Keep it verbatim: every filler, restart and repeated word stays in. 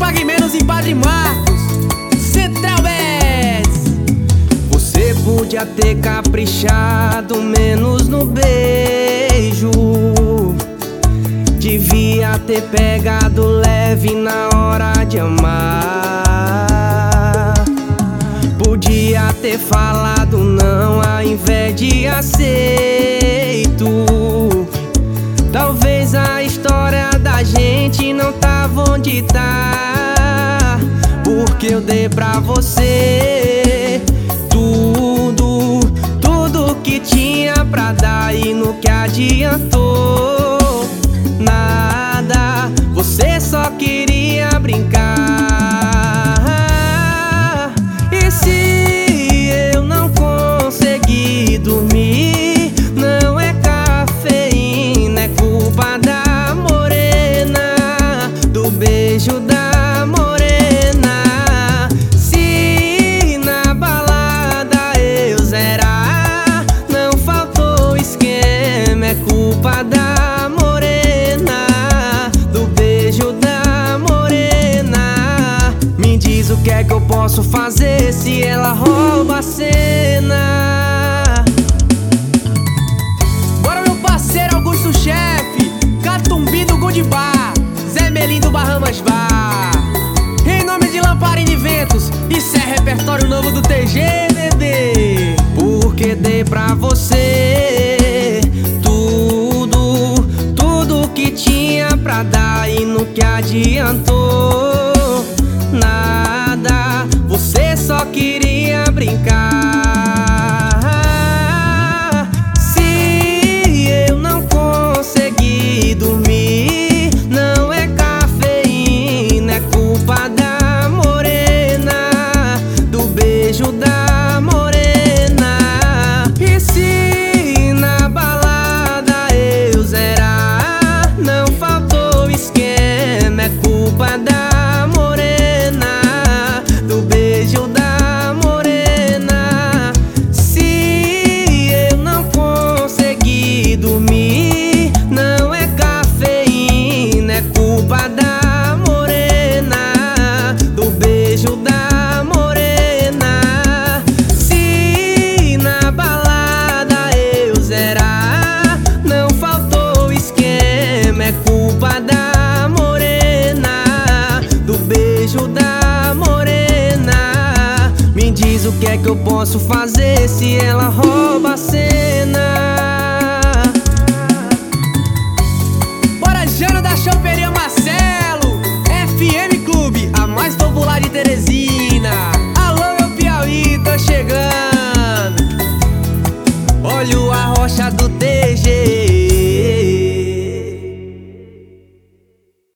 pague menos em Padre Marcos. Central Bets. Você podia ter caprichado menos no beijo, devia ter pegado leve na hora de amar. Podia ter falado não ao invés de aceito. Talvez a história da gente não tava onde tá, porque eu dei pra você tudo, tudo que tinha pra dar, e no que adiantou nada, você só queria brincar. E se eu não conseguir dormir, não é cafeína, é culpa da morena, do beijo da morena. Se na balada eu zerar, não faltou esquema, é culpa da morena, do beijo da morena. Me diz o que é que eu posso fazer se ela rouba a cena. Bora, meu parceiro Augusto Chefe, Catumbi do Good Bar, Zé Melim do Bahamas Bar. Em nome de Lamparina e Ventos, isso é repertório novo do T G, bebê. Porque dei pra você tudo, tudo que tinha pra dar, e no que adiantou nada, você só queria brincar. Se eu não conseguir dormir, não é cafeína, é culpa da morena, do beijo da morena. E se na balada eu zerar, não faltou esquema, é culpa da morena, do beijo da morena. Se eu não conseguir dormir, não é cafeína, é culpa da morena, do beijo da morena. Se na balada eu zerar, não faltou esquema, é culpa da morena, do beijo da morena. Me diz o que é que eu posso fazer se ela rouba a cena. Bora, Jano da Choperia Marcelo, F M Clube, a mais popular de Teresina.